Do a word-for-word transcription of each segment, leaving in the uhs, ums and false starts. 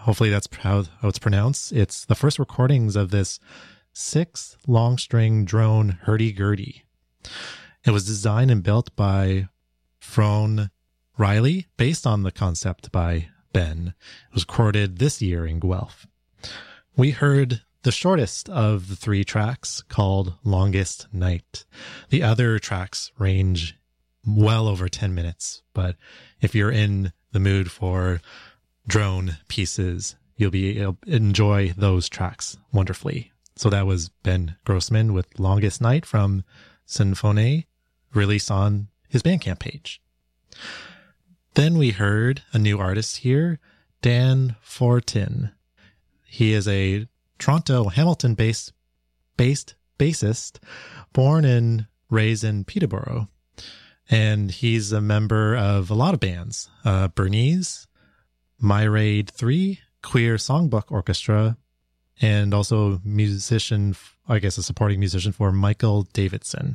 hopefully that's how, how it's pronounced. It's the first recordings of this six long string drone hurdy-gurdy. It was designed and built by Frone Riley, based on the concept by Ben. It was recorded this year in Guelph. We heard the shortest of the three tracks, called Longest Night. The other tracks range well over ten minutes, but if you're in the mood for drone pieces, you'll be able to enjoy those tracks wonderfully. So that was Ben Grossman with Longest Night from Symphonie, released on his Bandcamp page. Then we heard a new artist here, Dan Fortin. He is a Toronto, Hamilton-based based bassist, born and raised in Peterborough. And he's a member of a lot of bands. Uh, Bernice, Myraid three, Queer Songbook Orchestra, and also musician, I guess a supporting musician for Michael Davidson.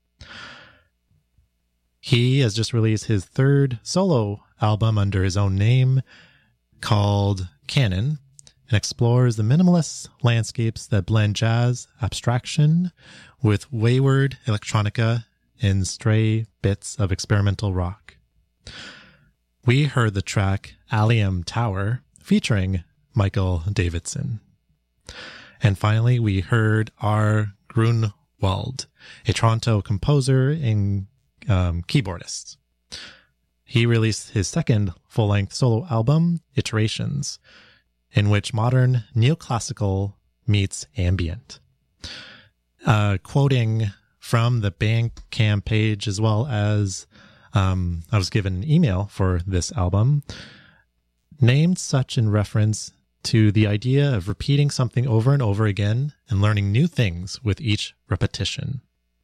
He has just released his third solo album under his own name called Canon, and explores the minimalist landscapes that blend jazz abstraction with wayward electronica and stray bits of experimental rock. We heard the track Allium Tower featuring Michael Davidson. And finally, we heard R. Grunwald, a Toronto composer and um, keyboardist. He released his second full-length solo album, Iterations, in which modern neoclassical meets ambient. Uh, quoting from the Bandcamp page, as well as um, I was given an email for this album, named such in reference to the idea of repeating something over and over again and learning new things with each repetition.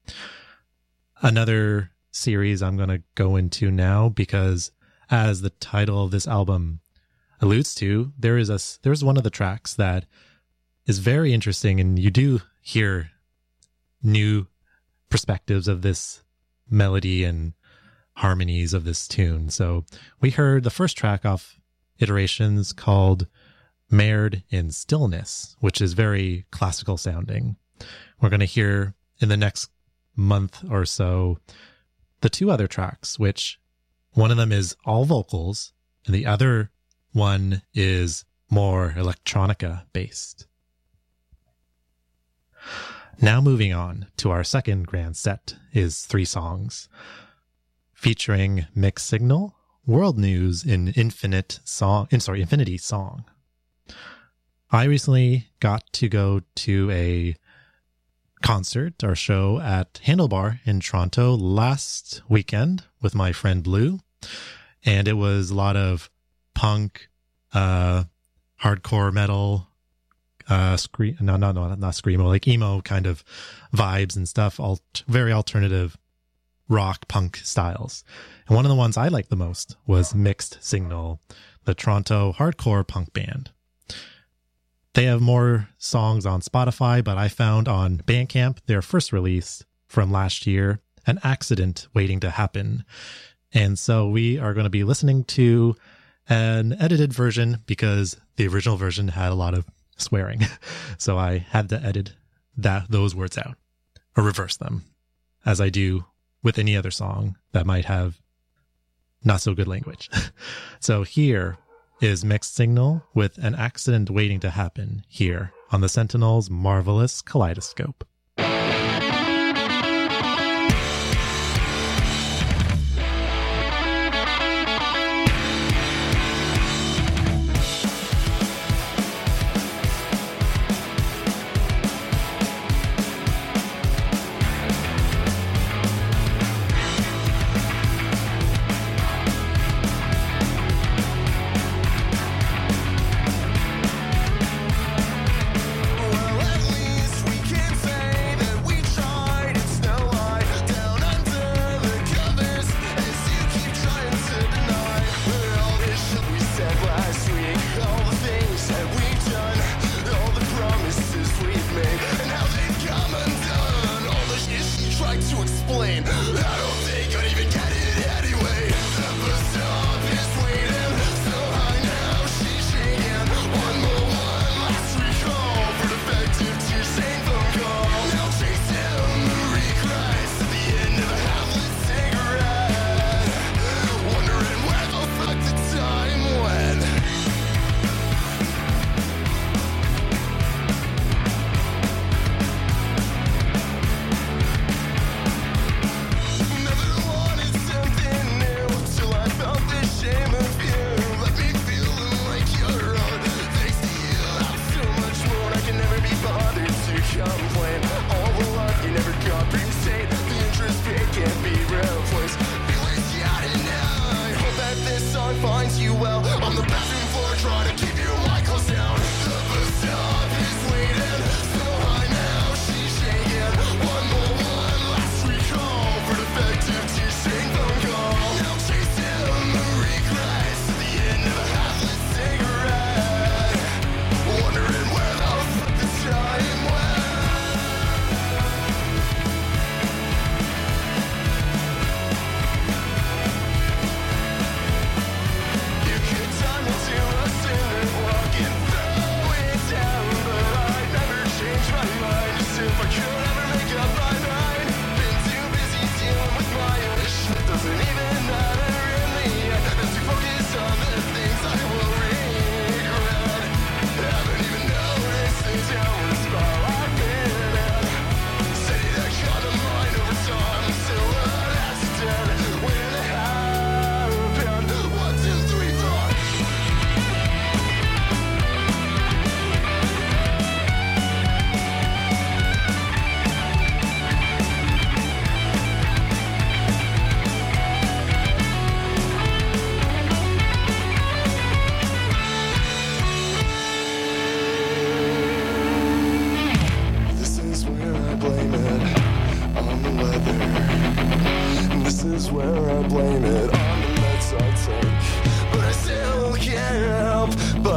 Another series I'm going to go into now, because as the title of this album alludes to, there is a there's one of the tracks that is very interesting, and you do hear new perspectives of this melody and harmonies of this tune. So we heard the first track off Iterations called Marred in Stillness, which is very classical sounding. We're going to hear in the next month or so the two other tracks, which one of them is all vocals and the other one is more electronica based. Now moving on to our second grand set is three songs featuring Mixed Signal, World News, and Infinite Song, in sorry, Infinity Song. I recently got to go to a concert or show at Handlebar in Toronto last weekend with my friend Blue, and it was a lot of punk, uh, hardcore metal, uh, scream, no, no, no, not screamo, like emo kind of vibes and stuff, all very alternative rock punk styles. And one of the ones I liked the most was Mixed Signal, the Toronto hardcore punk band. They have more songs on Spotify, but I found on Bandcamp their first release from last year, An Accident Waiting to Happen. And so we are going to be listening to an edited version because the original version had a lot of swearing. So I had to edit that those words out or reverse them, as I do with any other song that might have not so good language. So here is Mixed Signal with An Accident Waiting to Happen here on the Sentinel's Marvelous Kaleidoscope. Well, at least we can say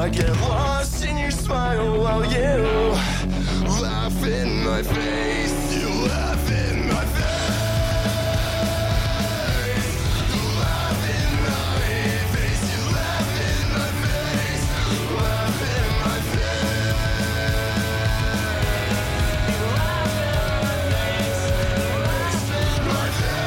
I get lost in your smile while you laugh in my face. You laugh in my face. Laugh in my face. You laugh in my face. Laugh in my face. You laugh in my face. Laugh in my face.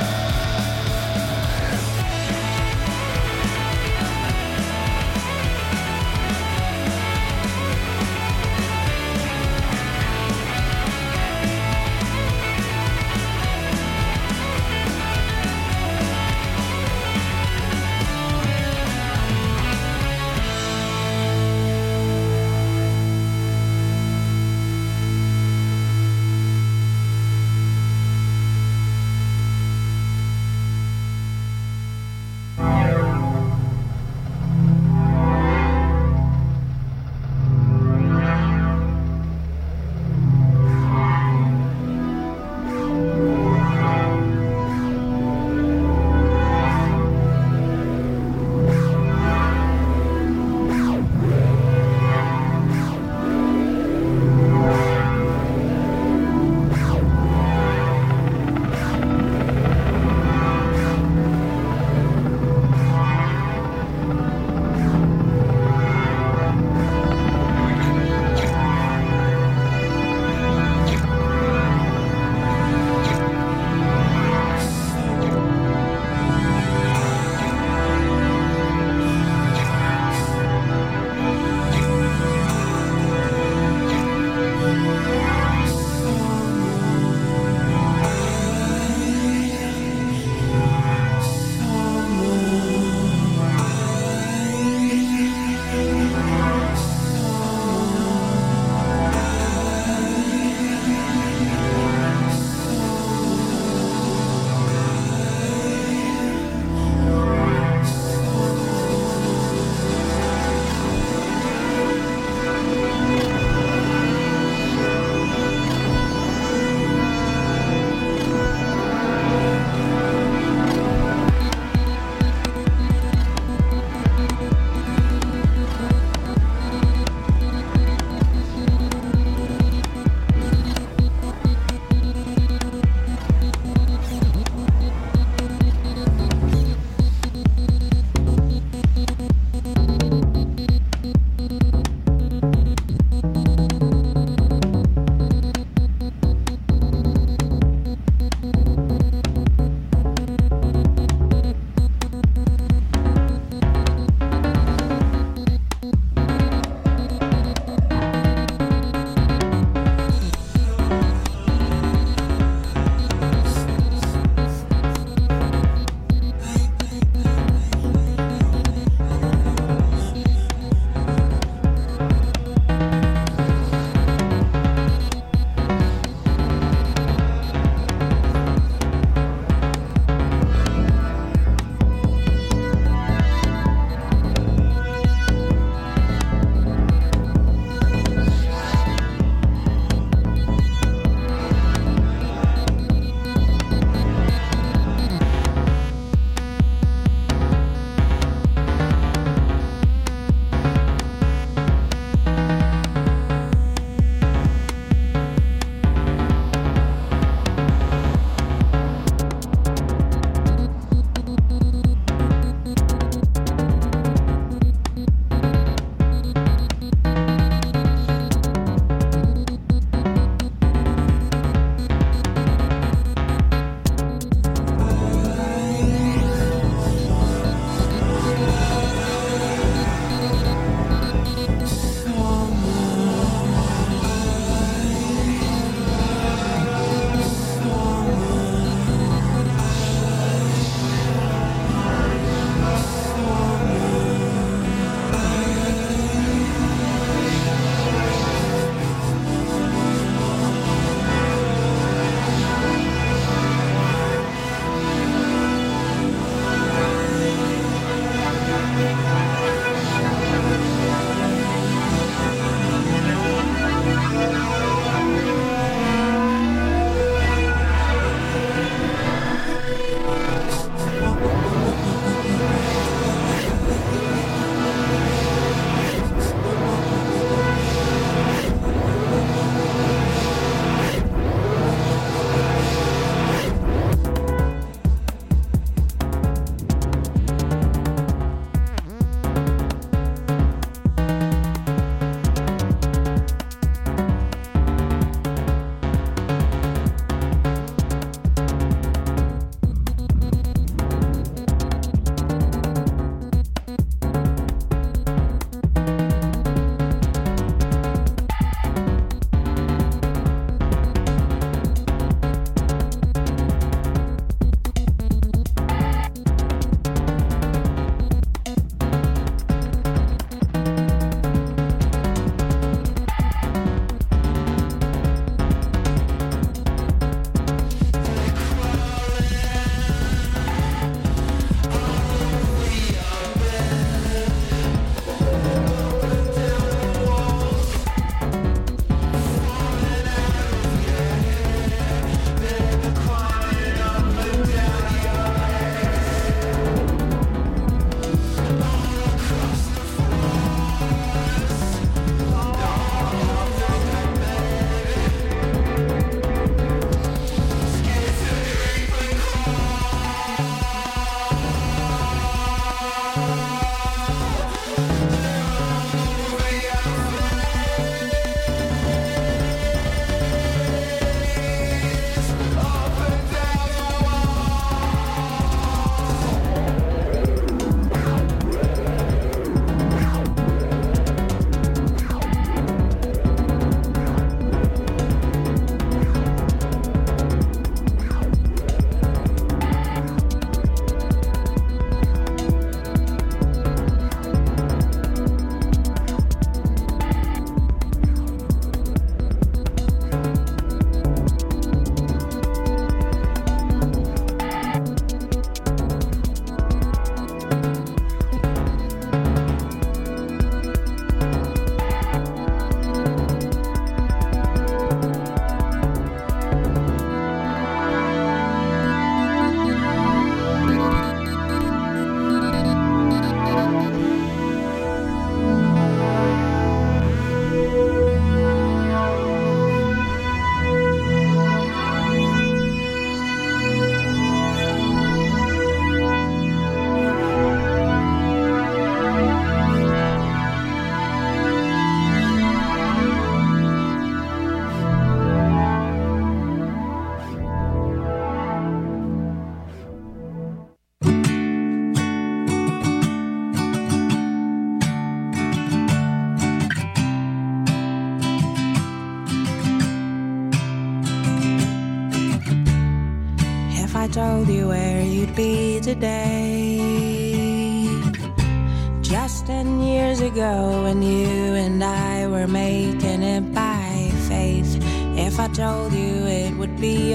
told you where you'd be today. Just ten years ago when you and I were making it by faith. If I told you it would be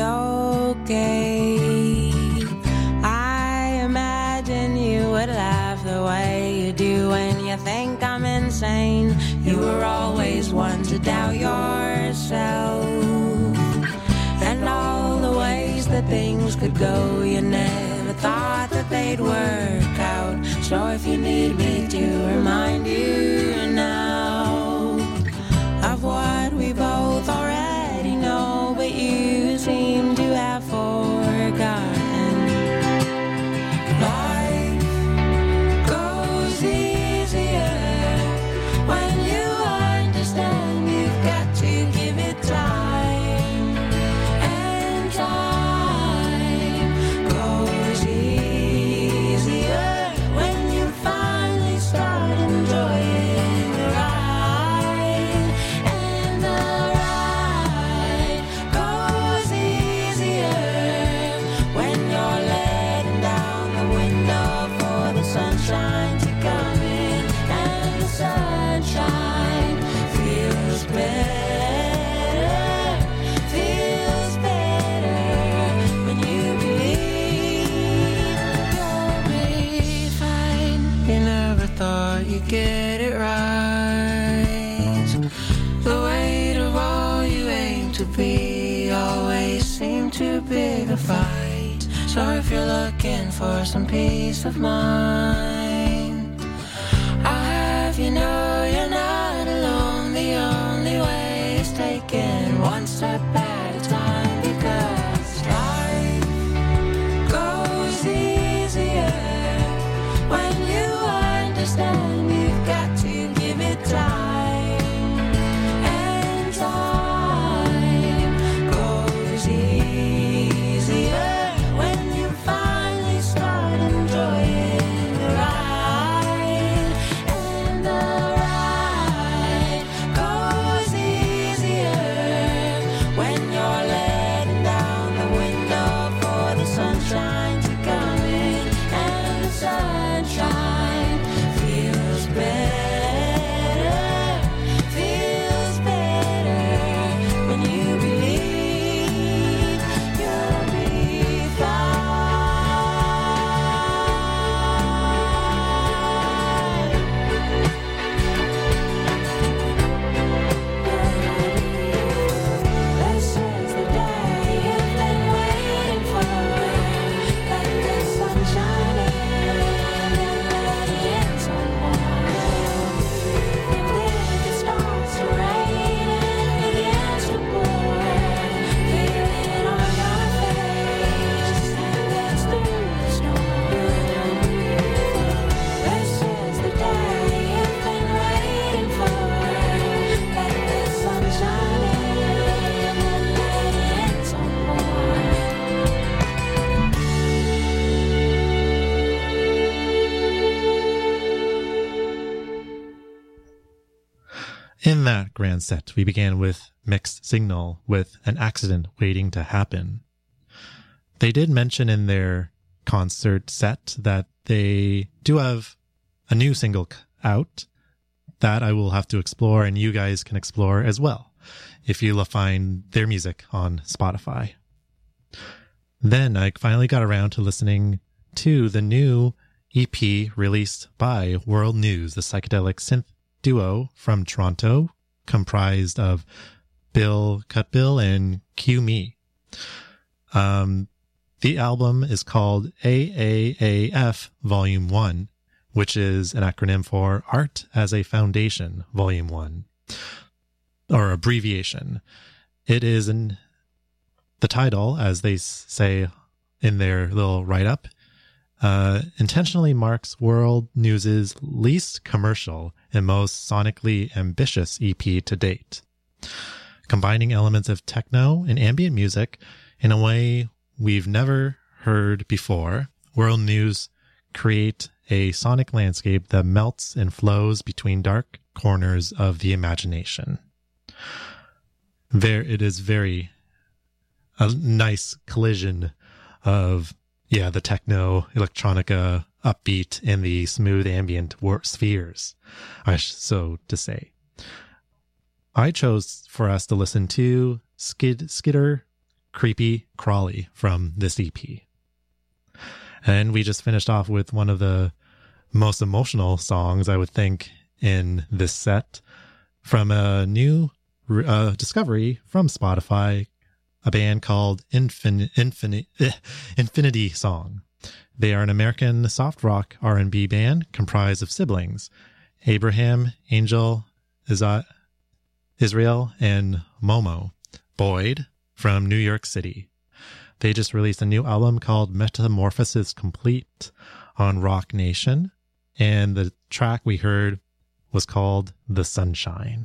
okay, I imagine you would laugh the way you do when you think I'm insane. You were always one to doubt yourself, and all the ways that things could go, you never thought that they'd work out. So if you need me to remind you now of what we both already know, but you seem to have forgotten. Life goes easier when you understand you've got to give it time, and time goes easier when you finally start enjoying the ride, and the ride goes easier when you're letting down the window for the sunshine to come in, and the sunshine feels better, feels better when you believe you'll be fine. You never thought you'd get it right. The weight of all you aim to be always seemed too big a fight. So if you're looking for some peace of mind, I'll have you know you're not alone. The only way is taking one step at a time, because life goes easier when you understand you've got to give it time, and time goes easier when you finally start enjoying the ride, and the ride goes easier when you're letting down the window for the sunshine to come in, and the sunshine feels better, feels better when you believe you'll be fine. This is the day you've been waiting for. Let the sun shine in and let it in some more. And if it starts to rain and begins to pour, feel it on your face and dance through the storm. This is the day you've been waiting for. Let the sun shine in and let it in some more. In that grand set, we began with Mixed Signal with An Accident Waiting to Happen. They did mention in their concert set that they do have a new single c- out that I will have to explore, and you guys can explore as well if you find their music on Spotify. Then I finally got around to listening to the new E P released by World News, the psychedelic synth duo from Toronto, comprised of Bill Cutbill and Q Me. Um, the album is called A A A F Volume one, which is an acronym for Art as a Foundation Volume one, or abbreviation. It is in the title, as they s- say in their little write-up, uh, intentionally marks World News's least commercial and most sonically ambitious E P to date, combining elements of techno and ambient music in a way we've never heard before. World News create a sonic landscape that melts and flows between dark corners of the imagination. There, it is very a nice collision of, yeah, the techno, electronica, upbeat, and the smooth ambient war- spheres, I sh- so to say. I chose for us to listen to Skid Skitter Creepy Crawly from this E P. And we just finished off with one of the most emotional songs, I would think, in this set from a new uh, discovery from Spotify, a band called Infin- Infin- eh, Infinity Song. They are an American soft rock R and B band comprised of siblings, Abraham, Angel, Iza- Israel, and Momo Boyd from New York City. They just released a new album called Metamorphosis Complete on Rock Nation, and the track we heard was called The Sunshine.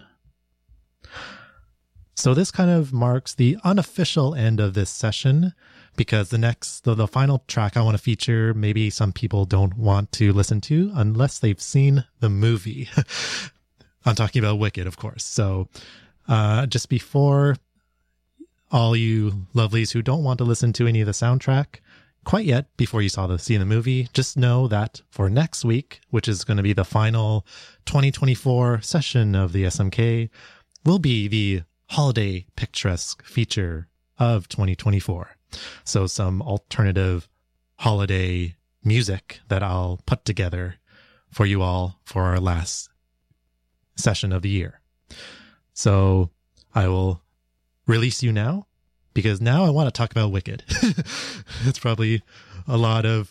So this kind of marks the unofficial end of this session, because the next, the, the final track I want to feature, maybe some people don't want to listen to unless they've seen the movie. I'm talking about Wicked, of course. So uh, just before all you lovelies who don't want to listen to any of the soundtrack quite yet before you saw the see the movie, just know that for next week, which is going to be the final twenty twenty-four session of the S M K, will be the holiday picturesque feature of twenty twenty-four. So some alternative holiday music that I'll put together for you all for our last session of the year. So I will release you now, because now I want to talk about Wicked. It's probably a lot of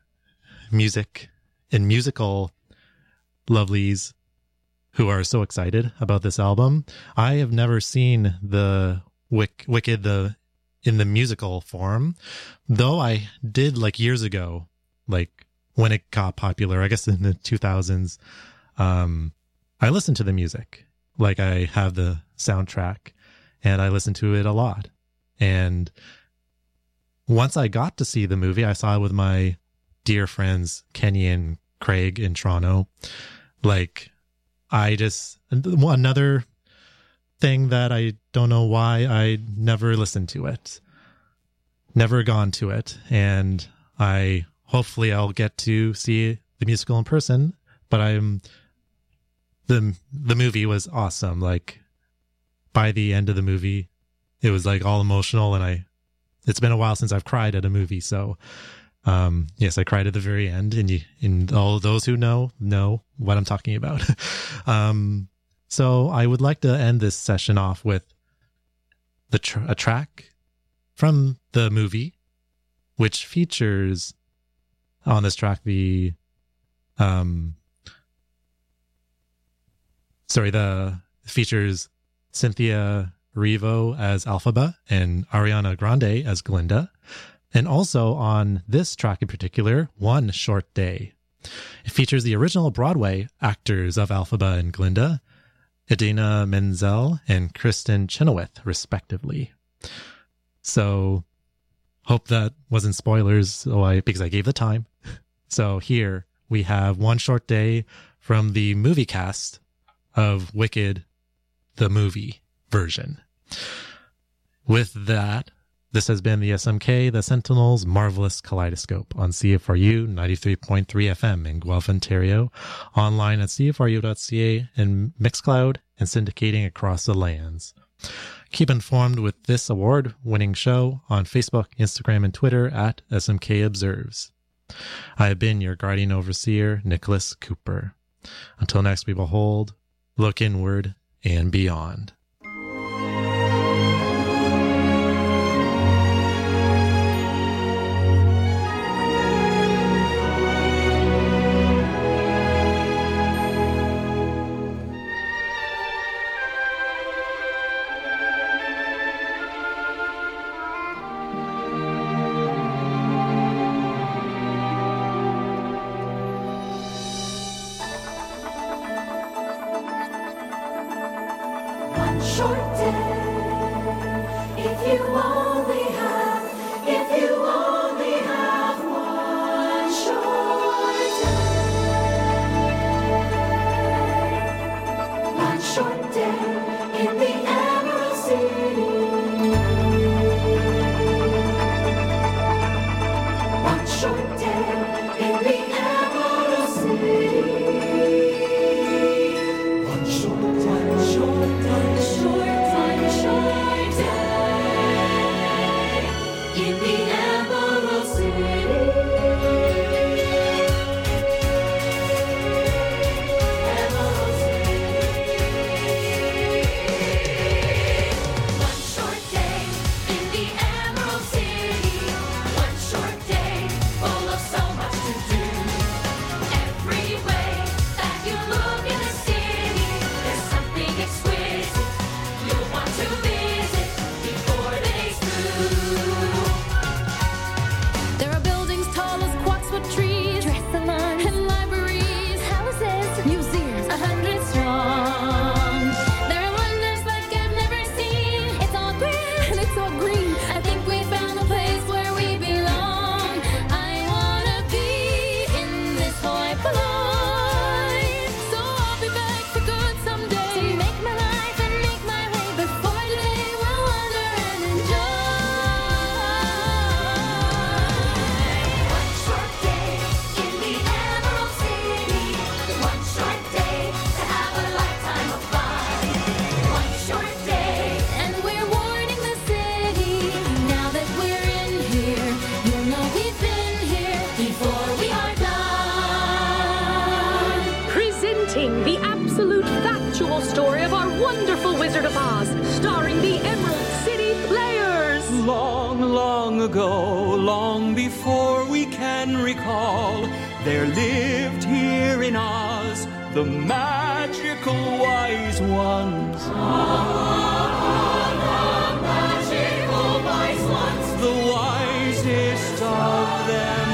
music and musical lovelies who are so excited about this album. I have never seen the Wick, Wicked the in the musical form, though I did like years ago, like when it got popular, I guess in the two thousands. Um, I listened to the music, like I have the soundtrack, and I listened to it a lot. And once I got to see the movie, I saw it with my dear friends Kenny and Craig in Toronto. Like, I just, another thing that I don't know why I never listened to it, never gone to it. And I, hopefully I'll get to see the musical in person, but I'm, the, the movie was awesome. Like, by the end of the movie, it was like all emotional, and I, it's been a while since I've cried at a movie. So, um, yes, I cried at the very end, and you, and all those who know, know what I'm talking about. um, so I would like to end this session off with the tr- a track from the movie, which features on this track, the, um, sorry, the features Cynthia Erivo as Alphaba and Ariana Grande as Glinda. And also on this track in particular, One Short Day. It features the original Broadway actors of Alphaba and Glinda, Idina Menzel and Kristen Chenoweth, respectively. So, hope that wasn't spoilers, so I, because I gave the time. So here we have One Short Day from the movie cast of Wicked, the movie version. With that, this has been the S M K, the Sentinel's Marvelous Kaleidoscope on C F R U ninety-three point three F M in Guelph, Ontario, online at c f r u dot c a and Mixcloud, and syndicating across the lands. Keep informed with this award-winning show on Facebook, Instagram, and Twitter at S M K Observes. I have been your guardian overseer, Nicholas Cooper. Until next we behold, look inward and beyond. One short day, if you only have, if you only have one short day, one short day in the Emerald City. Wizard of Oz, starring the Emerald City Players. Long, long ago, long before we can recall, there lived here in Oz the magical wise ones. The wisest of them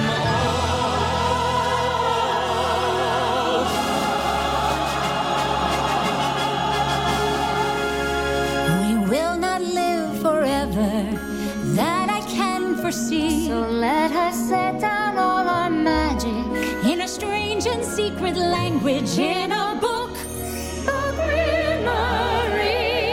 all. We will not live forever, that I can foresee. So let us set down all our magic in a strange and secret language, in a book, a Grimoire.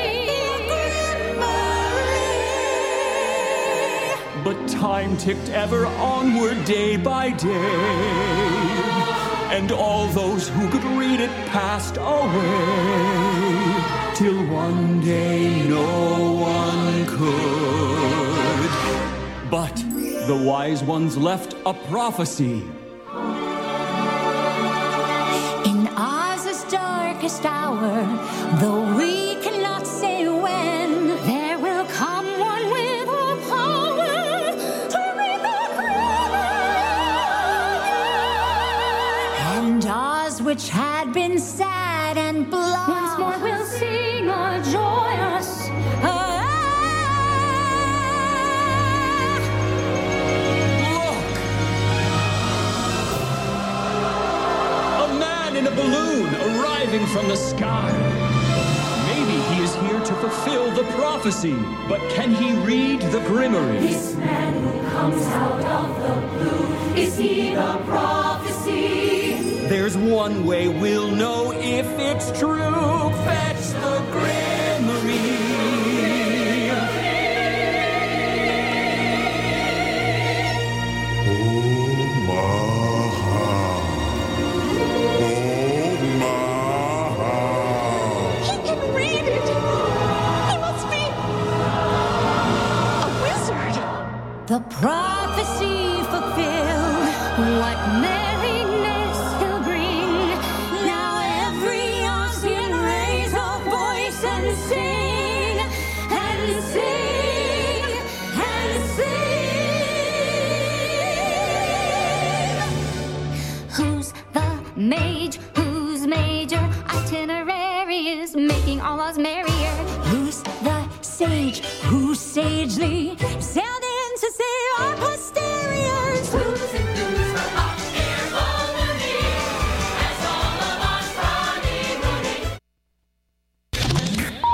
But time ticked ever onward day by day, and all those who could read it passed away, till one day no one could. But the wise ones left a prophecy. In Oz's darkest hour, though we cannot say when, there will come one with all power to read the Grimoire. And Oz, which had been sad and blah, once more will sing a joyous ah. Look! A man in a balloon arriving from the sky. Maybe he is here to fulfill the prophecy, but can he read the Grimoire? This man who comes out of the blue, is he the prophecy? There's one way we'll know if it's true. Fetch the Grimoire. He can read it. He must be a wizard. The prophecy fulfilled, what merriness he'll bring. Now every Ozian raise a voice and sing, and sing, and sing. Who's the mage? Whose major itinerary is making all us merrier? Who's the sage? Who sagely sails